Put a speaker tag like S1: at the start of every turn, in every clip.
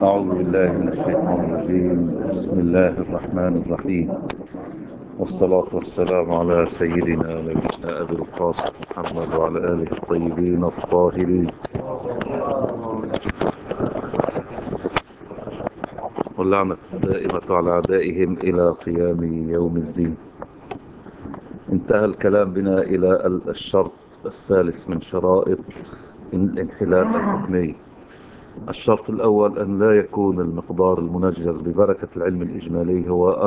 S1: أعوذ بالله من الشيطان الرجيم. بسم الله الرحمن الرحيم، والصلاة والسلام على سيدنا نبينا أبي القاسم محمد وعلى آله الطيبين الطاهرين، واللعنة الدائمة على أعدائهم إلى قيام يوم الدين. انتهى الكلام بنا إلى الشرط الثالث من شرائط الانحلال الحكمي. الشرط الأول أن لا يكون المقدار المنجز ببركة العلم الإجمالي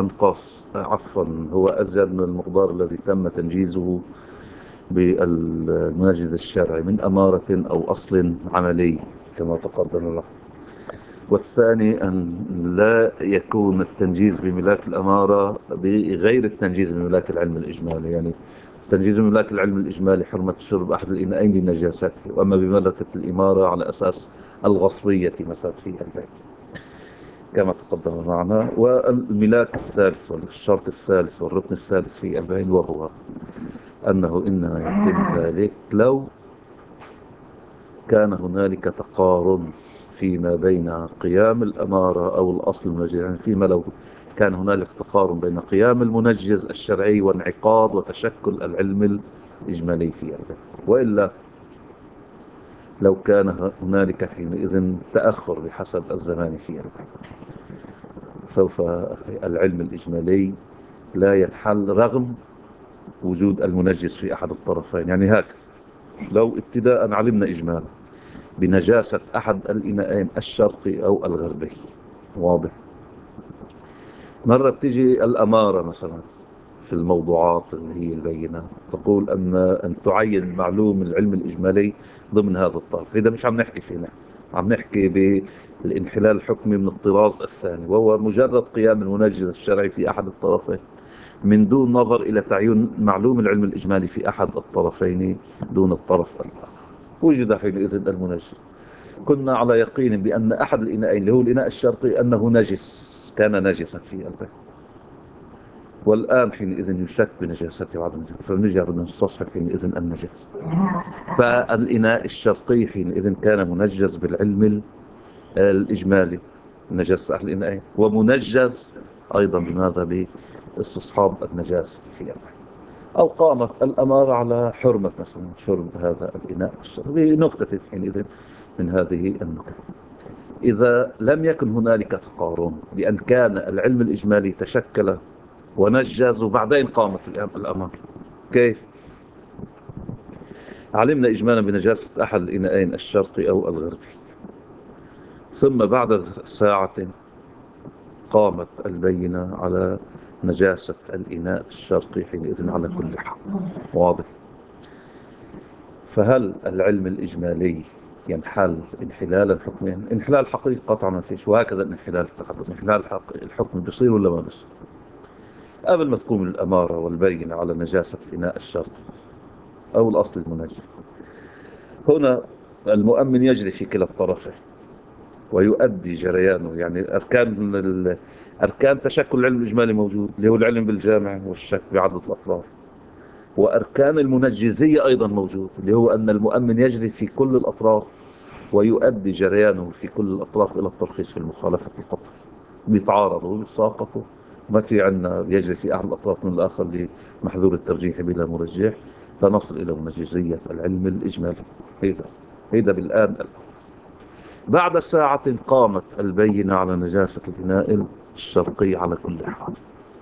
S1: هو أزيد من المقدار الذي تم تنجيزه بالمنجز الشرعي من أمارة أو أصل عملي كما تقدم له. والثاني أن لا يكون التنجيز بملاك الأمارة بغير التنجيز بملاك العلم الإجمالي، يعني تنجيز بملاك العلم الإجمالي حرمة شرب أحد الإناءين لنجاسته، وأما بملكة الإمارة على أساس الغصبية مثلا في البيت كما تقدم معنا. والملاك الثالث والشرط الثالث والركن الثالث في البيت وهو أنه إنما يتم ذلك لو كان هنالك تقارن فيما بين قيام الأمارة أو الأصل المنجز، يعني فيما لو كان هنالك تقارن بين قيام المنجز الشرعي وانعقاد وتشكل العلم الإجمالي في البيت، وإلا لو كان هنالك حينئذ تأخر بحسب الزمان في البيت سوف العلم الإجمالي لا ينحل رغم وجود المنجز في أحد الطرفين. يعني هكذا لو ابتداء علمنا إجمالا بنجاسة أحد الإناءين الشرقي أو الغربي، واضح، مرة بتيجي الأمارة مثلا في الموضوعات اللي هي البينة تقول أن تعين معلوم العلم الإجمالي ضمن هذا الطرف. إذا مش عم نحكي فينا، عم نحكي بالانحلال الحكمي من الطراز الثاني، وهو مجرد قيام المنجز الشرعي في أحد الطرفين من دون نظر إلى تعيين معلوم العلم الإجمالي في أحد الطرفين دون الطرف الآخر. وجد حينئذ المنجز، كنا على يقين بأن أحد الإناءين اللي هو الإناء الشرقي أنه نجس، كان نجسا في البيت، والآن حينئذ يشك بنجاسته وعدم نجاسته، فنجي بدنا نستصحب حينئذ النجاسة. فالإناء الشرقي حينئذ كان منجز بالعلم الإجمالي نجاسة أهل الإناءين، ومنجز أيضا بماذا؟ باستصحاب النجاسة في البيت. أو قامت الأمارة على حرمة مثلا شرب هذا الإناء الشرقي بنكتة حينئذ من هذه النكت. إذا لم يكن هنالك تقارن بأن كان العلم الإجمالي تشكل ونجز وبعدين قامت الأمر، كيف؟ علمنا إجمالا بنجاسة أحد الإناءين الشرقي أو الغربي، ثم بعد ساعة قامت البينة على نجاسة الإناء الشرقي حينئذ على كل حال، واضح. فهل العلم الإجمالي ينحل انحلالا حكميا؟ انحلال حقيقي قطعا ما فيش، وهكذا الانحلال التقدم، انحلال الحكم بيصير ولا ما بيصير قبل ما تقوم الأمارة والبينة على نجاسة الإناء الشرقي أو الأصل المنجم. هنا المؤمن يجري في كلا الطرفين ويؤدي جريانه، يعني أركان تشكل العلم الإجمالي موجود اللي هو العلم بالجامع والشك بعدد الأطراف، وأركان المنجزية أيضا موجود اللي هو أن المؤمن يجري في كل الأطراف ويؤدي جريانه في كل الأطراف إلى الترخيص في المخالفة القطع. بيتعارضوا ويتساقطوا، ما في عندنا بيجري في أحد الأطراف من الآخر لمحذور الترجيح بلا مرجح، فنصل إلى منجزية العلم الإجمالي. هيدا بالآن. بعد ساعة قامت البينة على نجاسة البناء الشرقي على كل حال.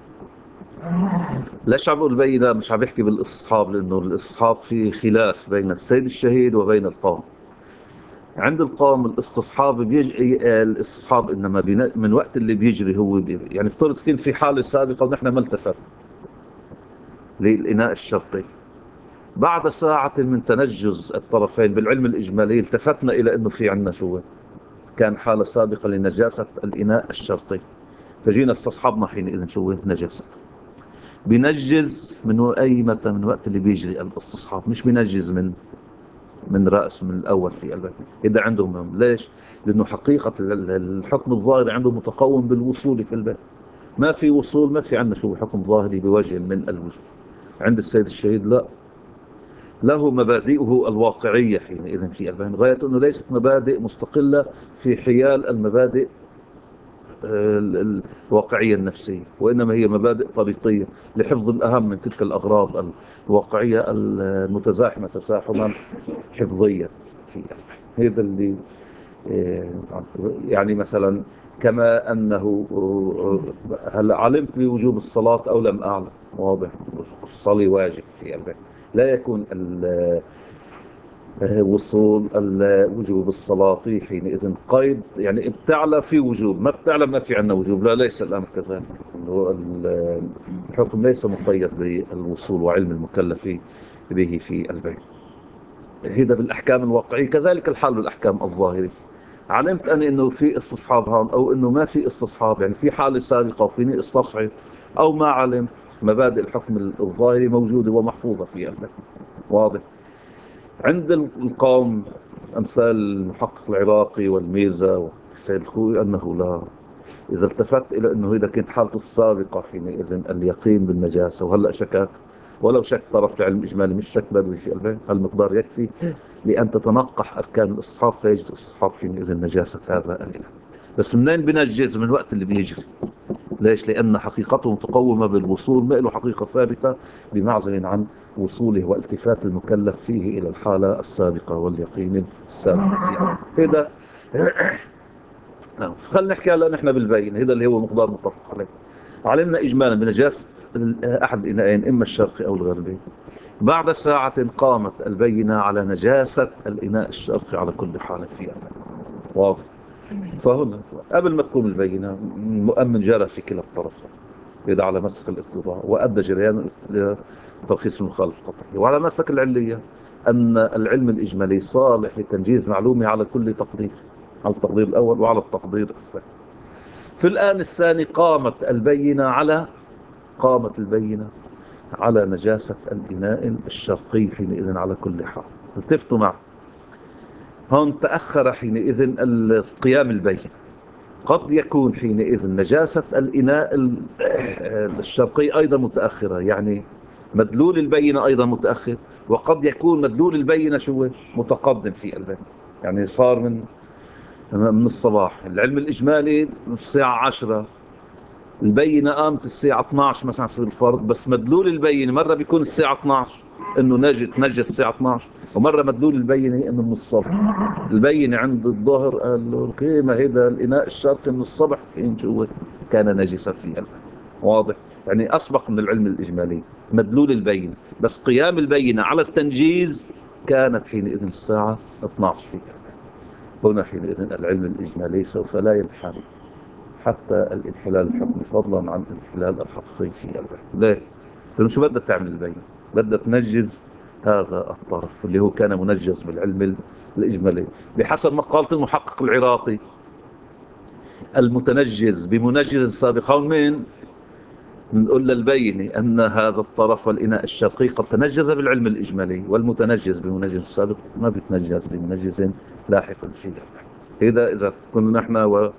S1: ليش عم بقول البينة؟ مش عم بحكي بالاستصحاب، لأنه الاستصحاب فيه خلاف بين السيد الشهيد وبين القوم. عند القوم الاستصحاب إنما من وقت اللي بيجري هو يعني افترض كان في حالة سابقة ونحن ما التفت للإناء الشرقي، بعد ساعة من تنجز الطرفين بالعلم الإجمالي التفتنا إلى أنه في عنا شو كان حالة سابقة لنجاسة الإناء الشرقي، فجينا استصحبنا حينئذ شو نجاسة. بنجز متى؟ من وقت اللي بيجري الاستصحاب، مش بنجز من رأس من الأول في البيت. إذا عندهم ليش؟ لأنه حقيقة الحكم الظاهري عندهم متقوم بالوصول في البيت، ما في وصول، ما في عندنا شو حكم ظاهري بوجه من الوجوه. عند السيد الشهيد لا، له مبادئه الواقعية حينئذ في البيت، غاية أنه ليست مبادئ مستقلة في حيال المبادئ الواقعية النفسية، وإنما هي مبادئ طريقية لحفظ الأهم من تلك الأغراض الواقعية المتزاحمة تزاحما حفظيا في هذا اللي يعني مثلا كما أنه هل علمت بوجوب الصلاة أو لم أعلم، واضح الصلاة واجب في البيت، لا يكون وصول وجوب الصلاة حينئذ قيد، يعني بتعلى في وجوب، ما بتعلى ما في عندنا وجوب، لا ليس الأمر كذلك. الحكم ليس مقيد بالوصول وعلم المكلف به في البيت. هذا بالأحكام الواقعية، كذلك الحال بالأحكام الظاهرية. علمت أنا أنه في استصحاب هون أو أنه ما في استصحاب، يعني في حالة سابقة وفيني استصحب أو ما علم، مبادئ الحكم الظاهري موجودة ومحفوظة في البيت، واضح. عند القوم أمثال المحقق العراقي والميرزا والسيد الخوي أنه لا، إذا التفت إلى أنه إذا كانت حالته السابقة حينئذ اليقين بالنجاسة، وهلأ شكاك ولو شك طرف العلم الإجمالي، مش شك بدوي في قلبه، المقدار يكفي لأن تتنقح أركان الاستصحاب فيجد الاستصحاب حينئذ نجاسة هذا الإله. بس منين بنجز؟ من الوقت اللي بيجري. ليش؟ لأن حقيقته متقومة بالوصول، ما له حقيقة ثابتة بمعزل عن وصوله والتفات المكلف فيه إلى الحالة السابقة واليقين السابق فيها. هذا نعم. خلينا نحكي هلا نحن بالبين، هذا اللي هو مقدار متفق عليه. علمنا إجمالا بنجاسة أحد الإناءين إما الشرقي أو الغربي. بعد ساعة قامت البينة على نجاسة الإناء الشرقي على كل حال فيها، واضح. فهنا قبل ما تقوم البينة المؤمن جرى في كلا الطرفين، إذا على مسلك الاقتضاء وأدى جريان ترخيص المخالف القطعي، وعلى مسلك العلية أن العلم الإجمالي صالح لتنجيز معلومة على كل تقدير، على التقدير الأول وعلى التقدير الثاني. في الآن الثاني قامت البينة على نجاسة الإناء الشرقي حينئذ على كل حال. التفتوا معه، هون تأخر حينئذ القيام البين. قد يكون حينئذ نجاسة الإناء الشرقي أيضا متأخرة، يعني مدلول البينة أيضا متأخر، وقد يكون مدلول البينة شو متقدم في البين، يعني صار من الصباح. العلم الإجمالي الساعة 10، البينة قامت الساعة 12 مثلا يصير الفرض، بس مدلول البينة مرة بيكون الساعة 12 انه نجس الساعة 12، ومرة مدلول البينة انه من الصبح. البينة عند الظهر قال له كيما هيدا الإناء الشرقي من الصبح كان نجسا في البينة، واضح. يعني أسبق من العلم الإجمالي مدلول البينة، بس قيام البينة على التنجيز كانت حينئذ الساعة 12 في هنا. حينئذ العلم الإجمالي سوف لا ينحل حتى الانحلال الحكمي، فضلا عن الانحلال الحقيقي في البيت. ليه؟ لأنه شو بدها تعمل البين؟ بدها تنجز هذا الطرف اللي هو كان منجز بالعلم الإجمالي بحسب مقالة المحقق العراقي. المتنجز بمنجز سابق، هون مين؟ نقول للبينة أن هذا الطرف والإناء الشرقي قد تنجز بالعلم الإجمالي، والمتنجز بمنجز سابق ما بيتنجز بمنجز لاحق في. إذا كنا نحن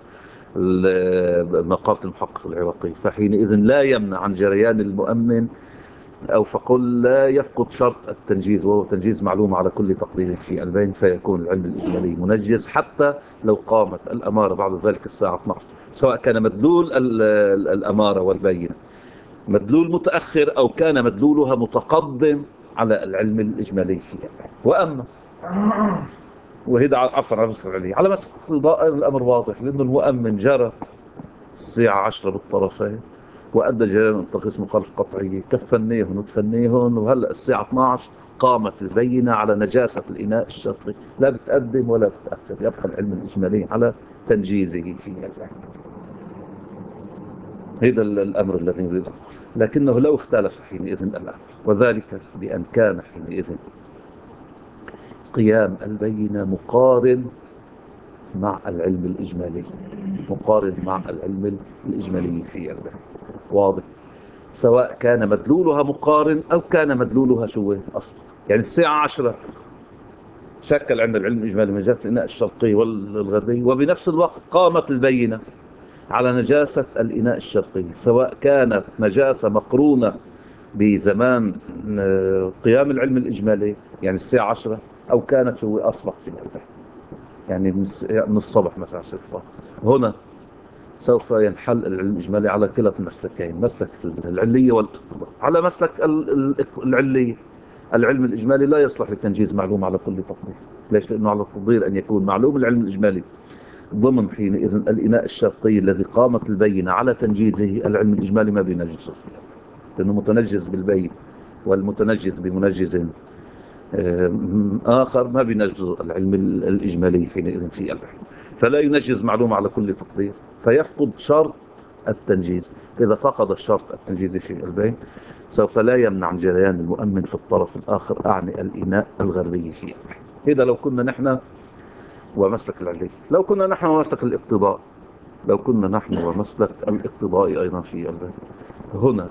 S1: مقالة المحقق العراقي، فحينئذ لا يمنع عن جريان المؤمن، أو فقل لا يفقد شرط التنجيز، وهو تنجيز معلومة على كل تقدير في البين، فيكون العلم الإجمالي منجز حتى لو قامت الأمارة بعد ذلك الساعة 12، سواء كان مدلول الأمارة والبينة مدلول متأخر أو كان مدلولها متقدم على العلم الإجمالي في البين. وأما وهذا عفوا على مسألة العلية، على مسألة الأمر واضح، لأنه المؤمن جرى الساعة 10 بالطرفين وأدى جريان الترخيص مخالف قطعية، كفنيهن وتفنيهن، وهلأ الساعة 12 قامت البينة على نجاسة الإناء الشرقي، لا بتقدم ولا بتأخر، يبقى العلم الإجمالي على تنجيزه فيها. هذا الأمر الذي يريد، لكنه لو اختلف حينئذ الأمر، وذلك بأن كان حينئذ قيام البينة مقارن مع العلم الإجمالي، مقارن مع العلم الإجمالي في البحث، واضح. سواء كان مدلولها مقارن أو كان مدلولها شو أصلا. يعني الساعة 10 شكل عند العلم الإجمالي نجاسة الإناء الشرقي والغربي، وبنفس الوقت قامت البينة على نجاسة الإناء الشرقي، سواء كانت نجاسة مقرونة بزمان قيام العلم الإجمالي يعني الساعة 10، أو كانت شو أصبح في البحث يعني من الصبح مثلا صفر. هنا سوف ينحل العلم الإجمالي على كلا المسلكين، مسلك العلية والاقتضاء. على مسلك العلية، العلم الإجمالي لا يصلح لتنجيز معلومة على كل تقدير. ليش؟ لأنه على التفضيل أن يكون معلوم العلم الإجمالي ضمن حينئذ الإناء الشرطي الذي قامت البينة على تنجيزه، العلم الإجمالي ما بينجزه، لأنه متنجز بالبين، والمتنجز بمنجز آخر ما بينجز العلم الإجمالي حينئذ في البحث، فلا ينجز معلومة على كل تقدير، فيفقد شرط التنجيز. إذا فقد الشرط التنجيزي في البين سوف لا يمنع جريان المؤمن في الطرف الآخر، أعني الإناء الغربي في البحث. إذا لو كنا نحن ومسلك العلي، لو كنا نحن ومسلك الاقتضاء، لو كنا نحن ومسلك الاقتضاء أيضا في البحث، هنا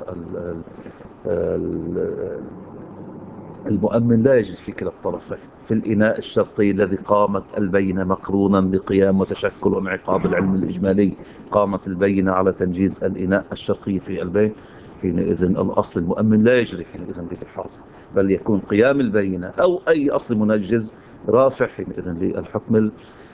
S1: المؤمن لا يجد في كلا الطرفين. في الإناء الشرطي الذي قامت البينة مقرونا بقيام وتشكل وانعقاد العلم الإجمالي، قامت البينة على تنجيز الإناء الشرطي في البين، حينئذ الأصل المؤمن لا يجري حينئذ به الحاصل، بل يكون قيام البينة أو أي أصل منجز رافع حينئذ للحكم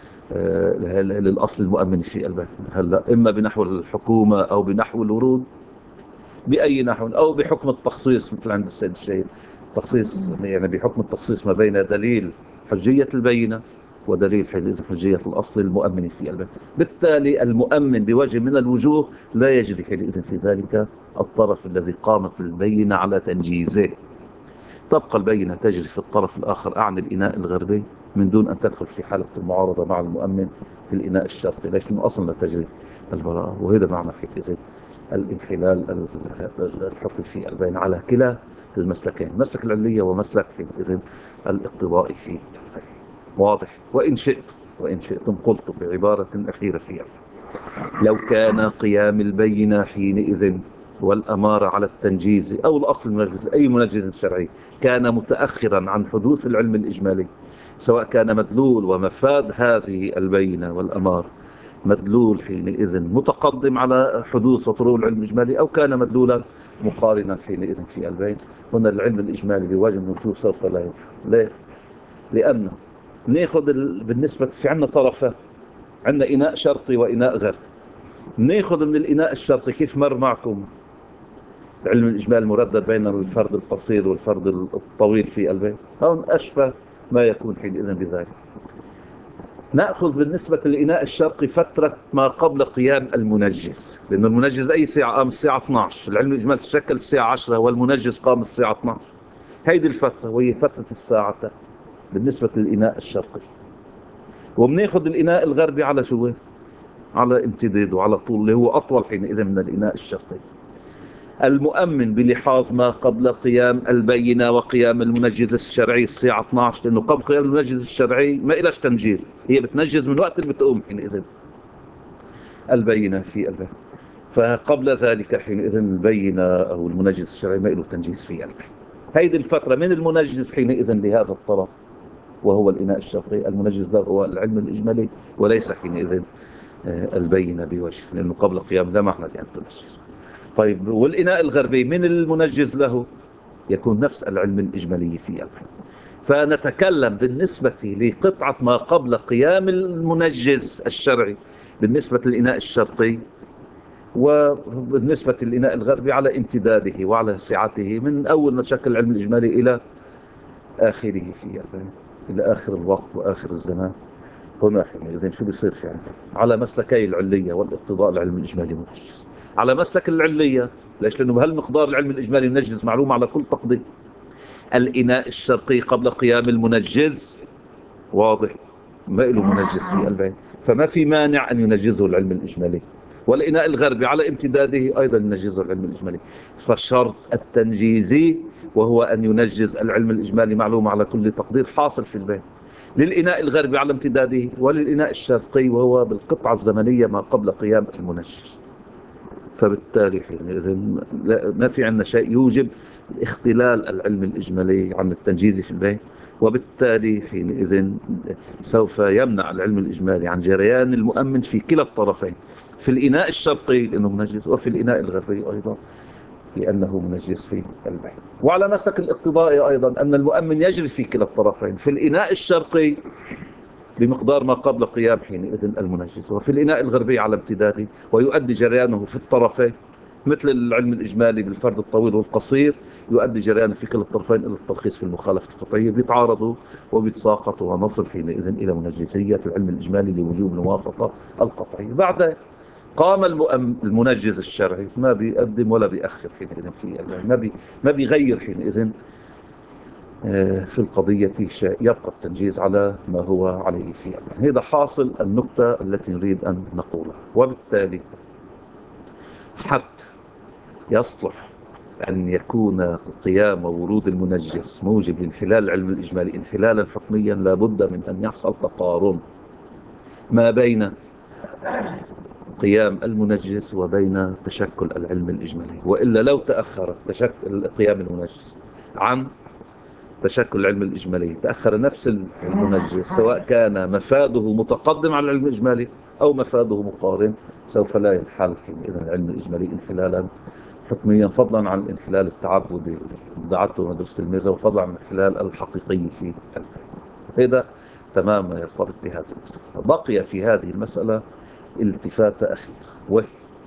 S1: للأصل المؤمن في البين. هلا إما بنحو الحكومة أو بنحو الورود، بأي نحو، أو بحكم التخصيص مثل عند السيد الشهيد، تخصيص يعني بحكم التخصيص ما بين دليل حجية البينة ودليل حجية الأصل المؤمن في البينة. بالتالي المؤمن بوجه من الوجوه لا يجري حينئذ في ذلك الطرف الذي قامت البينة على تنجيزه، تبقى البينة تجري في الطرف الآخر، أعني الإناء الغربي، من دون أن تدخل في حالة المعارضة مع المؤمن في الإناء الشرقي. ليش؟ لأنه أصلا لا تجري البراءة. وهذا معنى حينئذ الانحلال الحكم في البين على كلا المسلكين، مسلك العلية ومسلك حينئذ الاقتضاء فيه. واضح؟ وإن شئتم قلت بعبارة أخيرة فيها، لو كان قيام البينة حينئذ والأمارة على التنجيز أو الأصل المنجز، أي منجز شرعي، كان متأخرا عن حدوث العلم الإجمالي، سواء كان مدلول ومفاد هذه البينة والأمارة مدلول حينئذ متقدم على حدوث وطلوع العلم الإجمالي، أو كان مدلولا مقارنا حينئذ في البين، هنا العلم الإجمالي بوجه من الوجوه سوف لا ينفع. ليه؟ لأنه ناخذ بالنسبة في عندنا طرفة، عندنا إناء شرقي وإناء غربي. ناخذ من الإناء الشرقي كيف مر معكم علم الإجمال المردد بين الفرد القصير والفرد الطويل في البين، هون أشبه ما يكون حينئذ بذلك. نأخذ بالنسبة للإناء الشرقي فترة ما قبل قيام المنجز، لأن المنجز أي ساعة قام؟ الساعة 12، العلم الإجمال تشكل الساعة 10 والمنجز قام الساعة 12. هيدي الفترة وهي فترة الساعة بالنسبة للإناء الشرقي. وبناخذ الإناء الغربي على شو؟ على امتداد وعلى طول، اللي هو أطول حينئذ من الإناء الشرقي. المؤمن بلحاظ ما قبل قيام البينة وقيام المنجز الشرعي الساعة 12، لأنه قبل قيام المنجز الشرعي ما إلاش تنجيز، هي بتنجز من وقت اللي بتقوم حينئذ البينة في البينة. فقبل ذلك حينئذ البينة أو المنجز الشرعي ما له تنجيز في البينة. هيدي الفترة من المنجز حينئذ لهذا الطرف وهو الإناء الشرقي، المنجز له هو العلم الإجمالي وليس حينئذ البينة بوجه، لأنه قبل قيام لا معنى لأن تنجز. طيب والإناء الغربي من المنجز له؟ يكون نفس العلم الإجمالي في البحث. فنتكلم بالنسبة لقطعة ما قبل قيام المنجز الشرعي بالنسبة للإناء الشرقي، وبالنسبة للإناء الغربي على امتداده وعلى سعته من أول ما تشكل العلم الإجمالي إلى آخره في البحث، إلى آخر الوقت وآخر الزمان. هنا حينئذ شو بيصير في عندنا على مسلكي العلية والاقتضاء العلم الإجمالي منجز. على مسلك العلية، ليش؟ لأنه بهالمقدار العلم الإجمالي منجز معلومة على كل تقدير. الإناء الشرقي قبل قيام المنجز واضح ما له منجز في البين، فما في مانع أن ينجزه العلم الإجمالي. والإناء الغربي على امتداده أيضا ينجزه العلم الإجمالي. فالشرط التنجيزي وهو أن ينجز العلم الإجمالي معلومة على كل تقدير حاصل في البين للإناء الغربي على امتداده، وللإناء الشرقي وهو بالقطعة الزمنية ما قبل قيام المنجز. فبالتالي حينئذ ما في عندنا شيء يوجب اختلال العلم الإجمالي عن التنجيز في البين، وبالتالي حينئذ سوف يمنع العلم الإجمالي عن جريان المؤمن في كلا الطرفين، في الإناء الشرقي لأنه منجز، وفي الإناء الغربي أيضا لأنه منجز في البين. وعلى مسلك الاقتضاء أيضا أن المؤمن يجري في كلا الطرفين، في الإناء الشرقي بمقدار ما قبل قيام حينئذ المنجز، وفي الإناء الغربي على امتداده، ويؤدي جريانه في الطرفين مثل العلم الإجمالي بالفرد الطويل والقصير، يؤدي جريانه في كلا الطرفين إلى التلخيص في المخالفة القطعية، بيتعارضوا وبيتساقطوا، ونصل حينئذ إلى منجزية العلم الإجمالي لوجوب الموافقة القطعية. بعد قام المنجز الشرعي ما بيقدم ولا بيأخر حينئذ في ما بيغير حينئذ في القضية شيء، يبقى التنجيز على ما هو عليه في الآن. هذا حاصل النقطة التي نريد أن نقولها. وبالتالي حتى يصلح أن يكون قيام ورود المنجز موجب لانحلال العلم الإجمالي انحلالا حكميا، لابد من أن يحصل تقارن ما بين قيام المنجز وبين تشكل العلم الإجمالي، وإلا لو تأخر تشكل قيام المنجز عن تشكل العلم الإجمالي، تأخر نفس المنجز سواء كان مفاده متقدم على العلم الإجمالي أو مفاده مقارن، سوف لا ينحل إذن العلم الإجمالي انحلالا حكميا، فضلا عن الانحلال التعبدي دعته مدرسة الميزة، وفضلا عن الانحلال الحقيقي في الفهم. هذا تماما يرتبط بهذه المسألة. بقي في هذه المسألة التفاتة أخيرة، وهي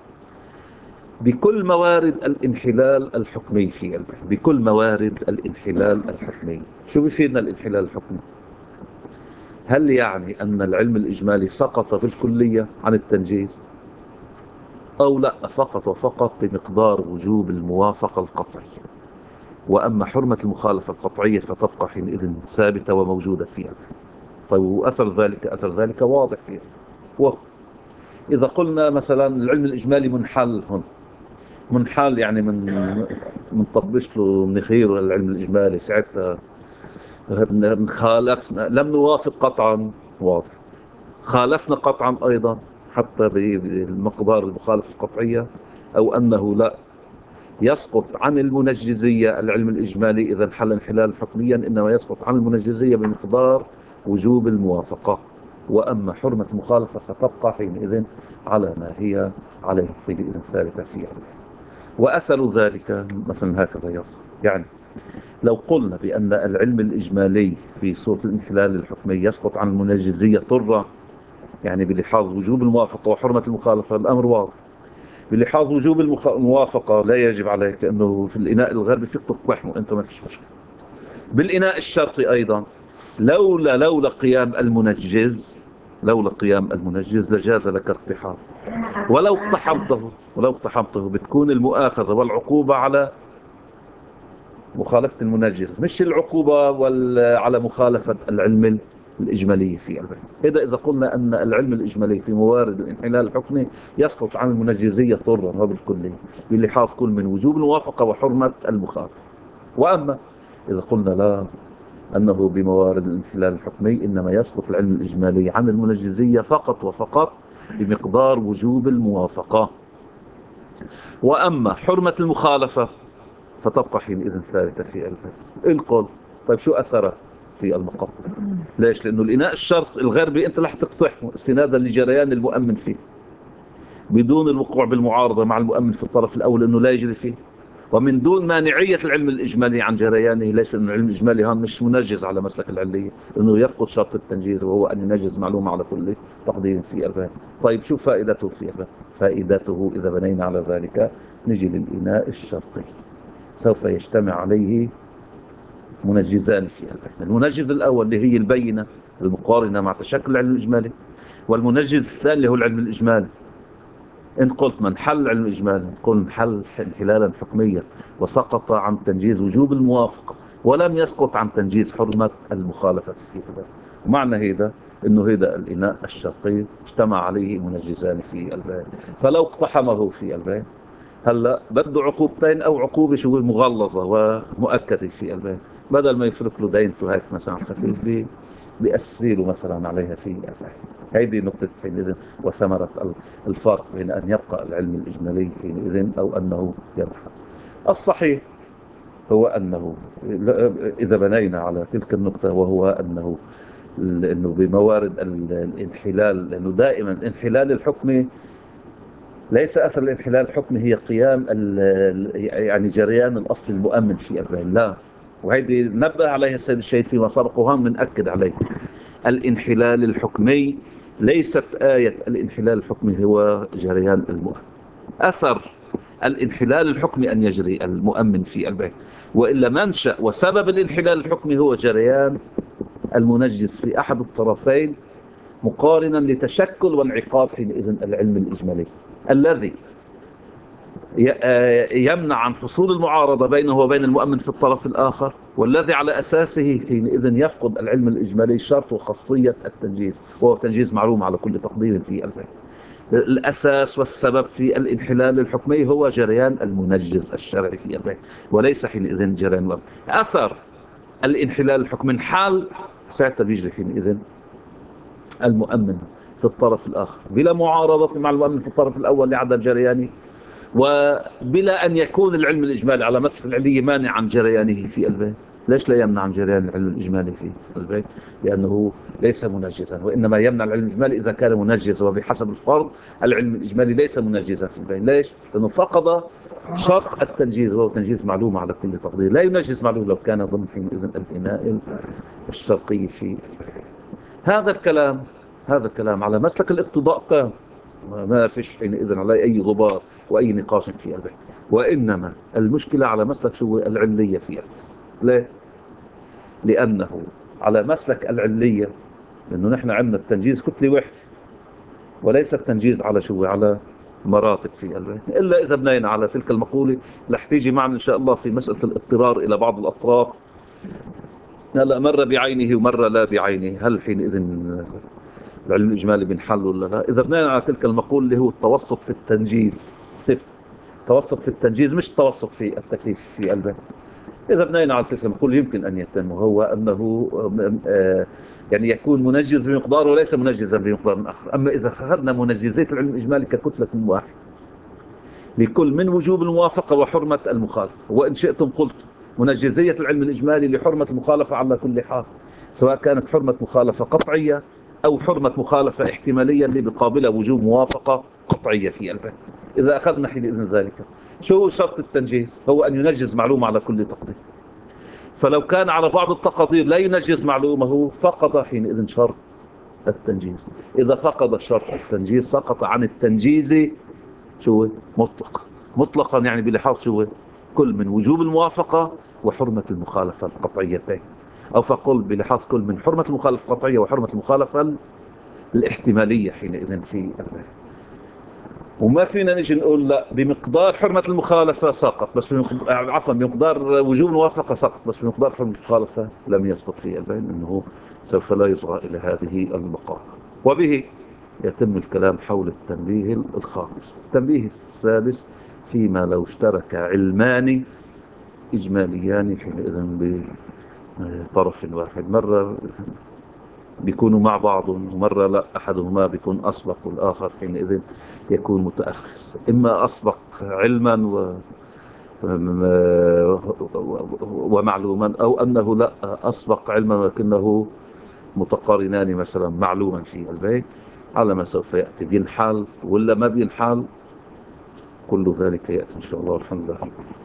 S1: بكل موارد الانحلال الحكمي في الفهم، بكل موارد الانحلال الحكمي. شو بيفيدنا الانحلال الحكمي؟ هل يعني أن العلم الإجمالي سقط بالكلية عن التنجيز، أو لا، فقط وفقط بمقدار وجوب الموافقة القطعية، وأما حرمة المخالفة القطعية فتبقى حينئذ ثابتة وموجودة فيها. طيب أثر ذلك واضح فيه. إذا قلنا مثلا العلم الإجمالي منحل هون، منحل يعني من طبش له من خير العلم الإجمالي، ساعتها خالفنا، لم نوافق قطعا، واضح، خالفنا قطعا أيضا حتى بالمقدار المخالفة القطعية، أو أنه لا يسقط عن المنجزية العلم الإجمالي إذا انحل انحلالا حكميا، إنما يسقط عن المنجزية بمقدار وجوب الموافقة، وأما حرمة المخالفة فتبقى حينئذ على ما هي عليه حينئذ ثابتة فيها. وأثر ذلك مثلا هكذا يظهر، يعني لو قلنا بأن العلم الإجمالي في صورة الانحلال الحكمي يسقط عن المنجزية طرا، يعني بلحاظ وجوب الموافقة وحرمة المخالفة، الأمر واضح. بلحاظ وجوب الموافقة لا يجب عليك أنه في الإناء الغربي فيك تقتحمه، أنت ما فيش مشكلة. بالإناء الشرقي أيضا لولا قيام المنجز، لجاز لك اقتحام، ولو اقتحمته بتكون المؤاخذة والعقوبة على مخالفة المنجز، مش العقوبة على مخالفة العلم الإجمالي في البيت. إذا قلنا أن العلم الإجمالي في موارد الانحلال الحكمي يسقط عن المنجزية طرا وبالكلية بلحاظ كل من وجوب الموافقة وحرمة المخالفة. وأما إذا قلنا لا، أنه بموارد الانحلال الحكمي إنما يسقط العلم الإجمالي عن المنجزية فقط وفقط بمقدار وجوب الموافقة، وأما حرمة المخالفة فتبقى حينئذ ثابتة في القول. طيب شو أثره في المقام؟ ليش؟ لأنه الإناء الشرق الغربي أنت رح تقتحمه استنادا لجريان المؤمن فيه بدون الوقوع بالمعارضة مع المؤمن في الطرف الأول أنه لا يجري فيه، ومن دون مانعية العلم الإجمالي عن جريانه. ليش؟ لأنه العلم الإجمالي هون مش منجز على مسلك العلية، لأنه يفقد شرط التنجيز وهو أن ينجز معلومة على كل تقدير في الباب. طيب شو فائدته في الباب؟ فائدته إذا بنينا على ذلك نجي للإناء الشرقي، سوف يجتمع عليه منجزان في البين. المنجز الأول اللي هي البينة المقارنة مع تشكل العلم الإجمالي، والمنجز الثاني اللي هو العلم الإجمالي. إن قلت من حل العلم الإجمالي، نقول انحل انحلالا حكميا وسقط عن تنجيز وجوب الموافقة ولم يسقط عن تنجيز حرمة المخالفة في هذا. ومعنى هذا انه هذا الإناء الشرقي اجتمع عليه منجزان في البين، فلو اقتحمه في البين هلا بده عقوبتين او عقوبه شو مغلظه ومؤكده في البين، بدل ما يفرق له دينته هيك مثلا خفيف بيأسي له مثلا عليها في البين. هيدي نقطه حينئذ وثمره الفرق بين ان يبقى العلم الاجمالي حينئذ او انه ينحل. الصحيح هو انه اذا بنينا على تلك النقطه، وهو انه بموارد الانحلال، لانه دائما الانحلال الحكمي ليس أثر الانحلال الحكمي هي قيام يعني جريان الأصل المؤمن في البين، لا. وهيدي نبه عليها السيد الشهيد فيما سبق، وهم بنأكد عليه الانحلال الحكمي ليست آية الانحلال الحكمي هو جريان المؤمن. أثر الانحلال الحكمي أن يجري المؤمن في البيت، وإلا منشأ وسبب الانحلال الحكمي هو جريان المنجز في أحد الطرفين، مقارنا لتشكل وانعقاد حينئذ العلم الإجمالي الذي يمنع عن حصول المعارضة بينه وبين المؤمن في الطرف الآخر، والذي على أساسه حينئذ يفقد العلم الإجمالي شرط وخاصية التنجيز، وهو تنجيز معلوم على كل تقدير في البيت. الأساس والسبب في الانحلال الحكمي هو جريان المنجز الشرعي في البيت، وليس حينئذ جريان الوقت. أثر الانحلال الحكمي حال ساعتها بيجري حينئذ المؤمن في الطرف الآخر بلا معارضة مع المؤمن في الطرف الأول لعدم جريانه، وبلا أن يكون العلم الإجمالي على مسلك العلية مانع عن جريانه في البيت. ليش لا يمنع عن جريان العلم الإجمالي في البيت؟ لأنه ليس منجزا، وإنما يمنع العلم الإجمالي إذا كان منجزا، وبحسب الفرض العلم الإجمالي ليس منجزا في البيت. ليش؟ لأنه فقد شرط التنجيز، وهو تنجيز معلوم على كل تقدير. لا ينجز معلوم لو كان ضمن حينئذ البناء الشرطي في البيت. هذا الكلام على مسلك الاقتضاء تام، ما فيش حينئذ عليه أي غبار وأي نقاش في البيت. وإنما المشكلة على مسلك شو العلية فيها. ليه؟ لأنه على مسلك العلية، لأنه نحن عندنا التنجيز كتلة واحدة، وليس التنجيز على شو على مراتب في البيت. إلا إذا بنينا على تلك المقولة رح تيجي معنا إن شاء الله في مسألة الاضطرار إلى بعض الأطراف، هلا مرة بعينه ومرة لا بعينه، هل حينئذ العلم الإجمالي بنحل ولا لا؟ إذا بنينا على تلك المقولة اللي هو التوسط في التنجيز، التوسط في التنجيز مش التوسط في التكليف في البيت. إذا بنينا على تلك المقولة يمكن أن يتم، وهو أنه يعني يكون منجز بمقدار وليس منجزا بمقدار آخر. أما إذا أخذنا منجزية العلم الإجمالي ككتلة واحد لكل من وجوب الموافقة وحرمة المخالفة، وإن شئتم قلت منجزية العلم الإجمالي لحرمة المخالفة على كل حال، سواء كانت حرمة مخالفة قطعية أو حرمة مخالفة احتمالية اللي بقابلها وجوب موافقة قطعية في البيت. إذا أخذنا حينئذ ذلك، شو هو شرط التنجيز؟ هو أن ينجز معلومة على كل تقدير. فلو كان على بعض التقادير لا ينجز معلومه فقط حينئذ شرط التنجيز. إذا فقد شرط التنجيز سقط عن التنجيز شو مطلقا، يعني بلحاظ شو كل من وجوب الموافقة وحرمة المخالفة القطعيتين، أو فقل بلحاظ كل من حرمة المخالفة القطعية وحرمة المخالفة الاحتمالية حينئذ في البيت. وما فينا نجي نقول لا بمقدار حرمة المخالفة سقط، بس عفوا بمقدار وجوب الموافقة سقط، بس بمقدار حرمة المخالفة لم يسقط في البين، انه سوف لا يصغى الى هذه المقام. وبه يتم الكلام حول التنبيه الخامس. التنبيه السادس: فيما لو اشترك علمان إجماليان حينئذ بطرف واحد، مرة بيكونوا مع بعض ومرة لا، أحدهما بيكون أسبق والآخر حينئذ يكون متأخر. إما أسبق علما ومعلوما، أو أنه لا أسبق علما ولكنه متقارنان، مثلا معلوما في البيت على ما سوف يأتي، بينحال ولا ما بينحال، كل ذلك يأتي إن شاء الله. الحمد لله.